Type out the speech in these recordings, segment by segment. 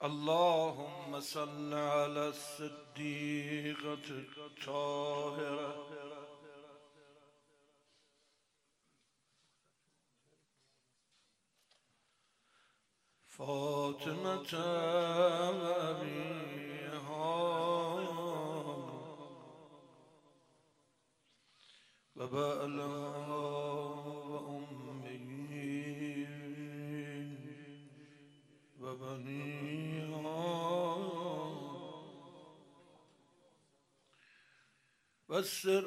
اللهم صل على الصديقة الطاهرة فاطمة أبيها وبعلها وأمه وبنيها والسر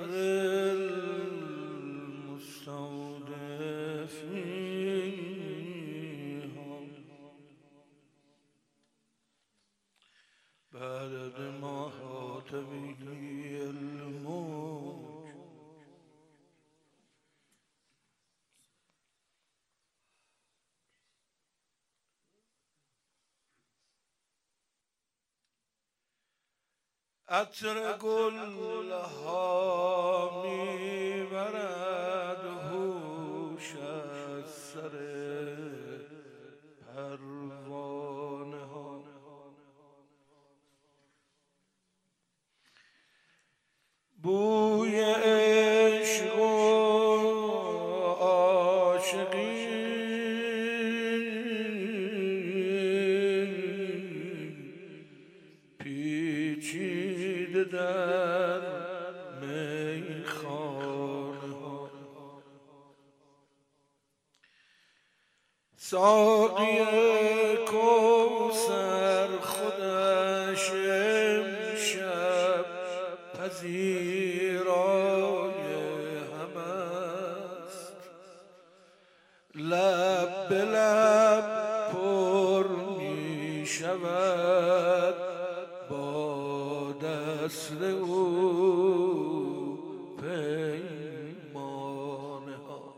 المستودع فيها بعد ما هات به الموت عطر گلها میبرد هوش از سر پروانه ها بوی عشق و عاشقی پیچیده در میخانه ها ساقی کوثر خودش امشب پذیرای هم است لب به لب پر می شود با دست او پیمانه ها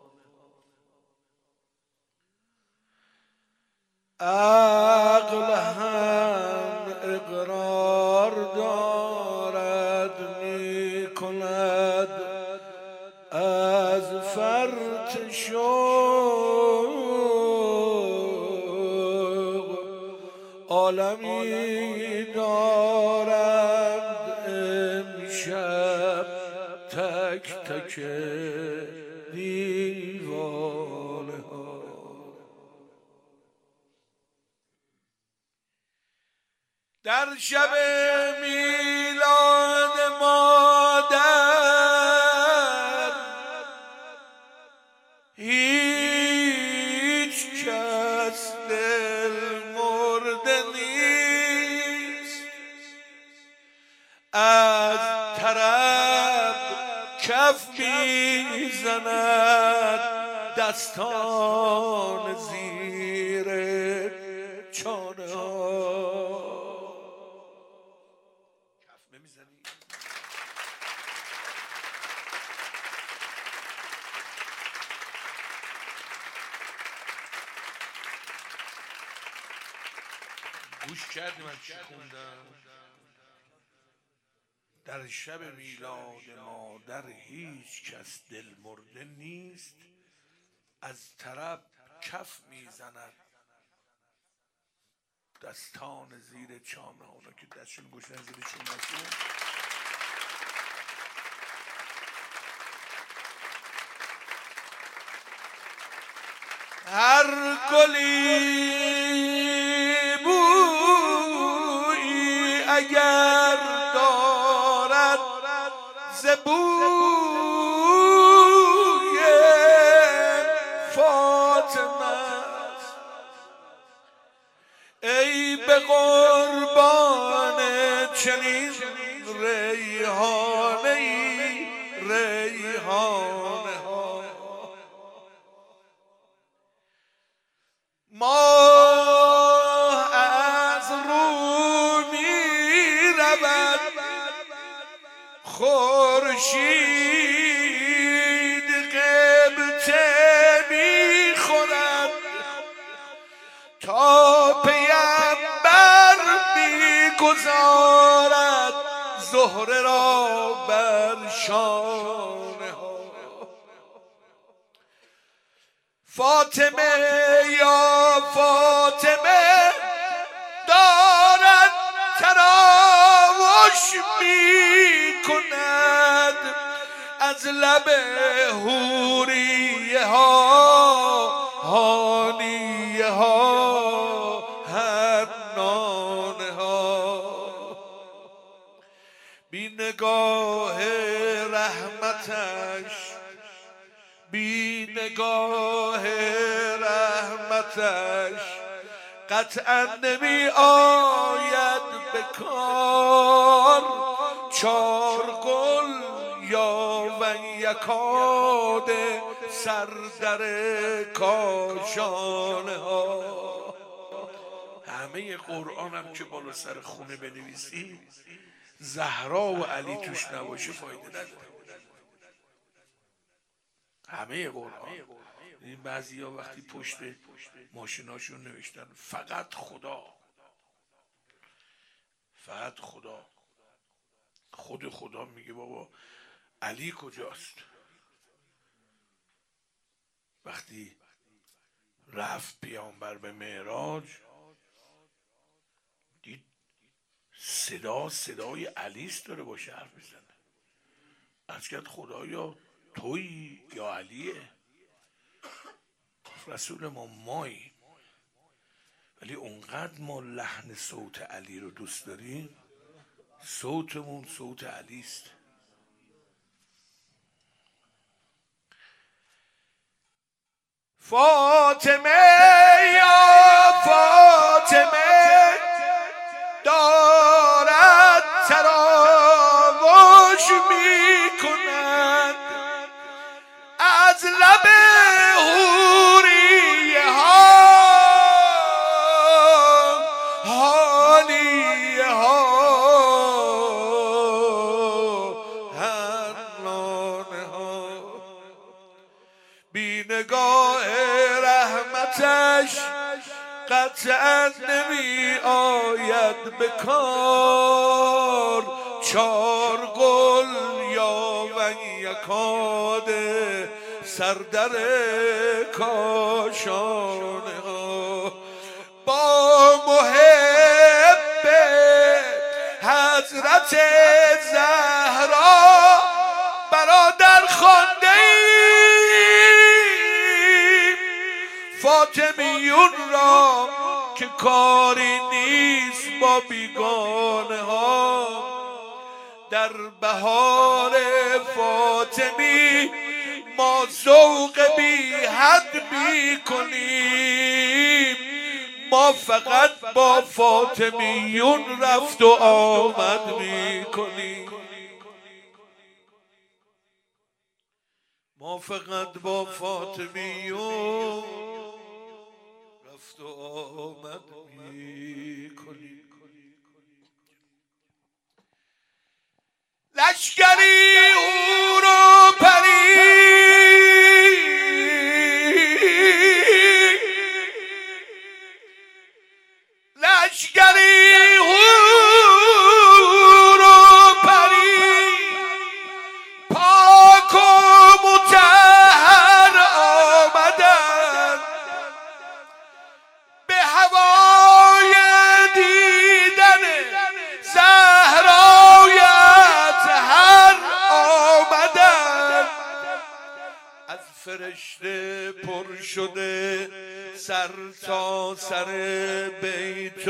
عقل هم اقرار دارد می کند از فرط شوق عالمی دارند امشب تک تک دیوانه ها در شب میلاد مادر هیچ کس دل مرده نیست از طرب کف میزند دستان زیر چانه ها گوش کردی من چی خوندم؟ در شب میلاد مادر هیچ کس دل مرده نیست از طرب کف میزند دستان زیر چانه ها. اونا که دستشون گوشن زیر چانه هر گلی بویی اگر دارد ز بوی فاطمه است ای به قربان چنین ریحانه ای ریحانه ها ماه از رو می رود خورشید غبطه می خورد تا پیمبر می گذارد زهره را بر شانه ها فاطمه یا فاطمه تراوش می کند از لب حوریه ها حالیه ها حنانه ها بی نگاه رحمتش بی نگاه رحمتش قطعا نمی آید به کار چار گل یا و یکاد سر در کاشانه ها. همه قرآن هم که بالا سر خونه بنویسی زهرا و علی توش نباشه فایده نداره. همه قرآن این بعضی ها وقتی پشت ماشیناشون نوشتن فقط خدا فقط خدا، خود خدا میگه بابا علی کجاست؟ وقتی رفت پیامبر به معراج دید صدای علیست داره با حرف میزنه. از کرد خدایا تویی یا علیه؟ رسول ما مایی، ولی اونقدر ما لحن صوت علی رو دوست داریم صوتمون صوت علیست. فاطمه یا فاطمه دارد تراوش می کند از لب حوریه ها حالیه ها حنانه ها بی نگاه رحمتش قطعا نمی آید به کار چار گل یا و یکاد سر در کاشانه ها با محب حضرت زهرا برادر خوانده ایم فاطمیون را که کاری نیست با بیگانه ها در بهار فاطمی ما ذوق بی حد می کنیم ما فقط با فاطمیون رفت و آمد می کنیم ما فقط با فاطمیون رفت و آمد می کنیم لشکری او رو پری لشکری او رو پری پاک و مطهر آمدن به هوای دیدن زهرایت هر آمدن از فرشته پر شده سر تا سر بیت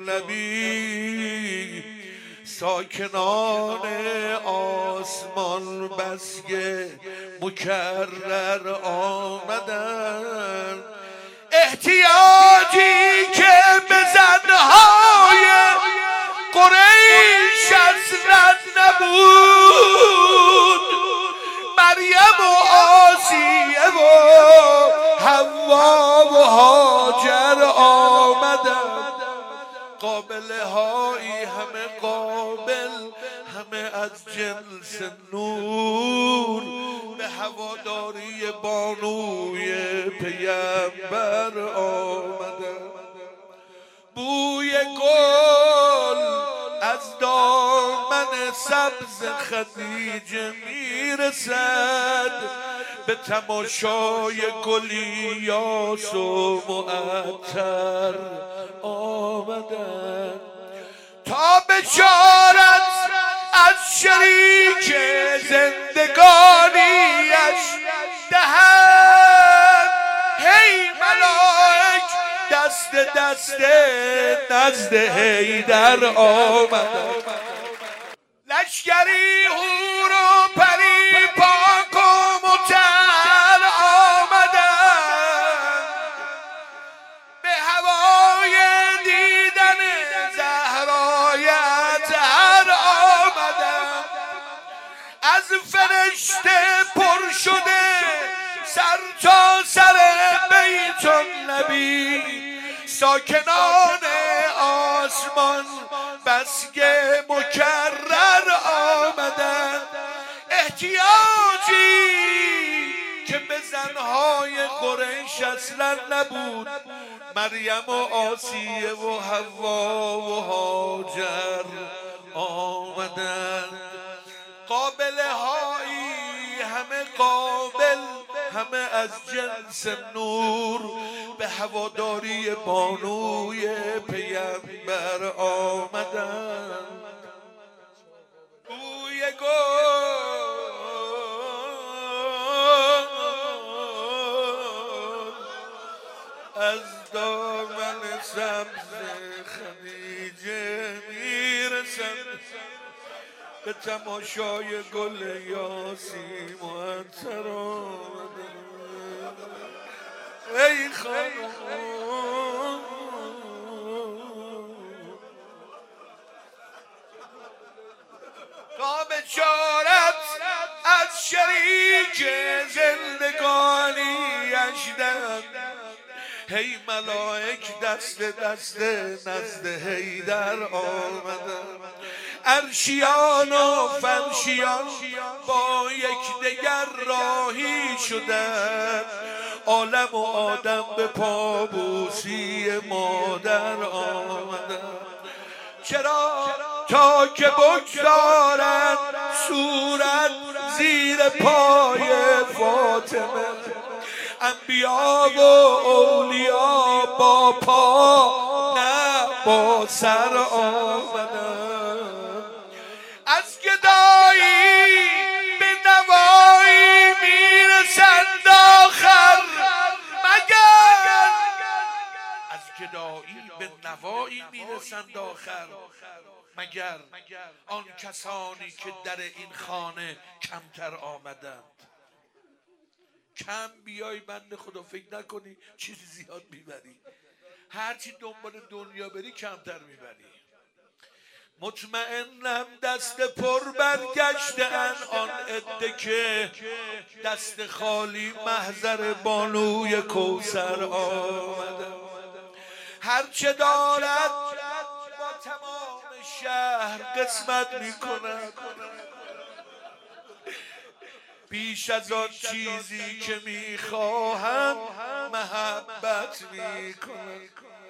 النبی ساکنان آسمان بسگه مکرر آمدن احتیاجی که به زنهای قریش اصلا نبود مریم و آسیه و حوا و هاجر آمدن قابله هایی همه قابل همه از جنس نور به هواداری بانوی پیامبر آمدن بوی گل از دامن سبز خدیجه میرسد به تماشای گلی یاس و معطر آمدن تا بشارت از شریک زندگانیش دهد. هی ملائک دست دست نزد حیدر آمد. لشکری هور و پری پاک و مطهر آمدند، به هوای دیدن زهرای اطهر آمدند. از فرشته پر شده سر تا سر بیت النبی، ساکنان آسمان بس که مکرر آمدن. احتیاجی که به زنهای قریش اصلا نبود، مریم و آسیه و حوا و هاجر آمدن. قابله هایی همه قابل، همه از جنس نور، به هواداری بانوی پیامبر آمدن. بوی گل از دامن سبز خدیجه میرسد، به تماشای گل یاسین معطر آمدن. ای خانم تا بشارت از شریک زندگانیش دهد. هی ملائک دست دست نزد حیدر آمدن. عرشیان و فرشیان با یکدیگر راهی شدند، عالم و آدم به پابوسی مادر آمدند. چرا؟ تا که بگذارند صورت زیر پای فاطمه. انبیا و اولیا با پا نه با سر آمدند. از گدایی به نوایی میرسند آخر، مگر از گدایی به نوایی میرسند آخر، مگر آن کسانی که در این خانه کمتر آمدند. کم بیای بنده خدا، فکر نکنی چیزی زیاد میبری، هرچی دنبال دنیا بری کمتر میبری. مطمئنم دست پر برگشتن آن عده که دست خالی محضر بانوی کوثر آمده. هرچه دارد با تمام شهر قسمت میکند، بیش از آن چیزی که میخواهم محبت میکنم.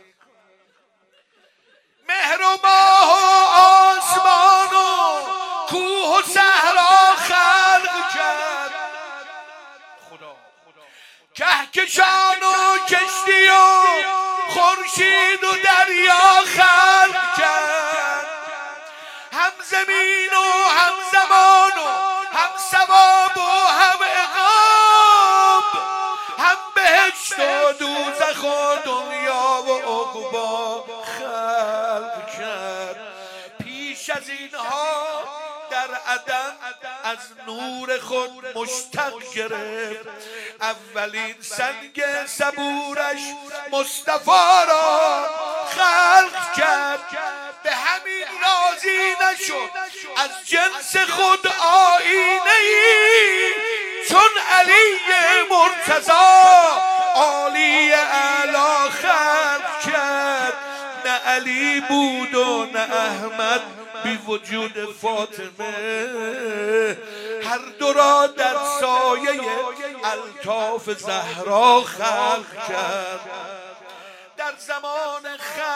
مهر و ماه و آسمان و کوه و صحرا خلق کرد خدا، کهکشان و کشتی و خورشید و دریا خلق کرد. هم زمین و هم زمان و هم ثواب و هم عقاب، هم بهشت و دوزخ و دنیا و عقبا خلق کرد. پیش از اینها در عدم از نور خود مشتق گرفت، اولین سنگ صبورش مصطفی را خلق کرد. به همین راضی نشد از جنس خود آیینه‌ای، چون علی مرتضی عالی اعلی خلق کرد. نه علی بود و نه احمد بی وجود فاطمه، هر دو را در سایه الطاف زهرا خلق کرد. در زمان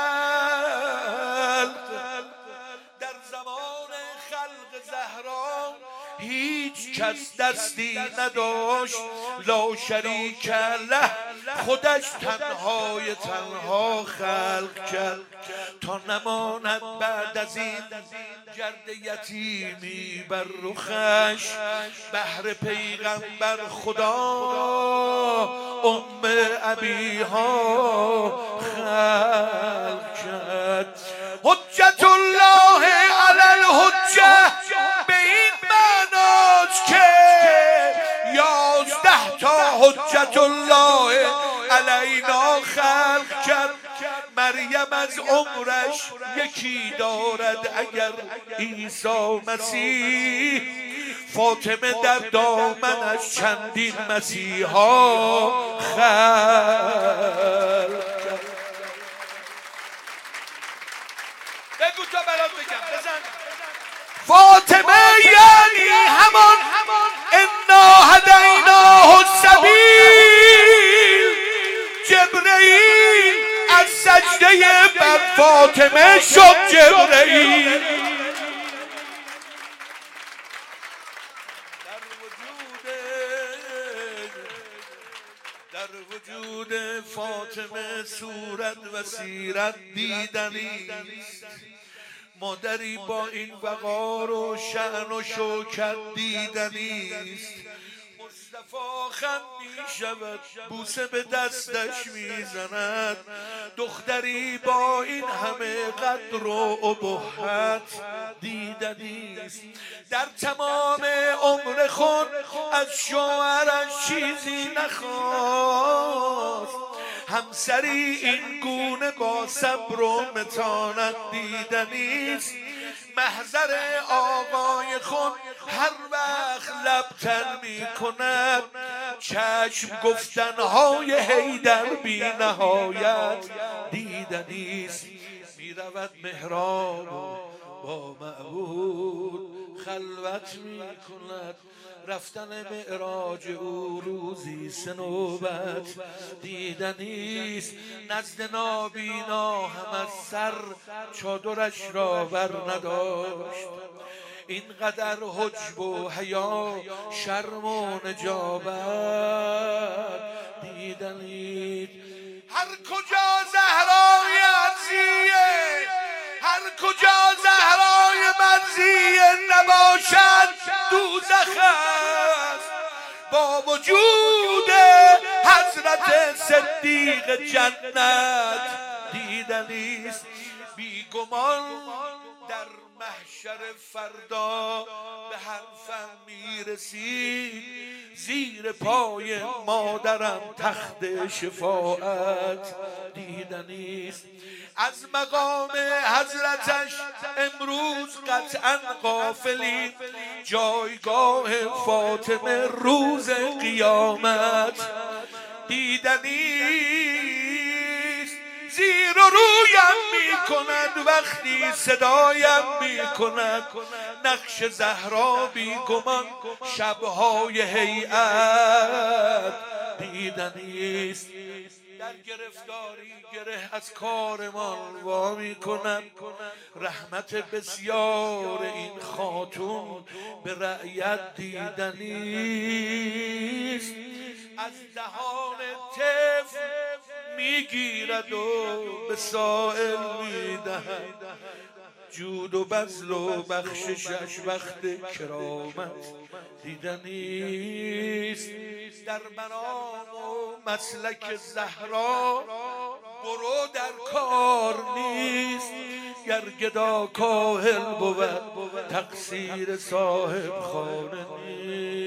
خلق زهرا هیچ کس دستی نداشت، لا شریک له خودش تنهای تنها خلق کرد تا نماند بعد از این گرد یتیمی بر رخش بهر پیغمبر خدا ابیها خلق کرد. حجت الله علی الحجه به این معناست که 11 تا حجت الله علینا خلق کرد. مریم از عمرش یکی دارد اگر عیسی مسیح، فاطمه در دامنش چندین مسیحا خلق کرد. بگو تا برات بگم بزن. فاطمه یعنی همان انا هدیناه السبیل. جبرئیل از سجده بر فاطمه شد. جبرئیل در وجود فاطمه صورت و سیرت دیدنی است. مادری با این وقار و شأن و شوکت دیدنی است. مصطفی خم می شود بوسه به دستش می زند. دختری با این همه قدر و ابهت دیدنی است. در تمام عمر خود از شوهرش چیزی نخواست. همسری این گونه با صبر و متانت دیدنی است. محضر آقای خود هر وقت لب تر می کند. چشم گفتنهای حیدر بی نهایت دیدنی است. می رود محراب با معبود خلوت می کند. رفتن معراج او روزی 3 نوبت دیدنی است. نزد نابینا هم از سر چادرش را بر نداشت. اینقدر حجب و حیا شرم و نجابت دیدنی است. هر کجا زهرای عزیه، هر کجا زهرای مرضیه نباشد دوزخ است. با وجود حضرت صدیق جنت دیدنی است. بیگمان در محشر فردا به حرفم میرسید. زیر پای مادرم تخت شفاعت دیدنی است. از مقام حضرتش امروز قطعا غافلی. جایگاه فاطمه روز قیامت دیدنی است. زیر و رویم می کند وقتی صدایم می کند. نقش زهرا بی گمان شبهای هیئت دیدنی است. در گرفتاری گره از کارمان وا می کند. رحمت بسیار این خاتون به رعیت دیدنی است. از دهان طفل میگیرد و به سائل میدهد. جود و بذل و بخششش وقت کرامت دیدنی است. در منام و مسلک زهرا برو در کار نیست. گر گدا کاهل بود تقصیر صاحب خانه نیست.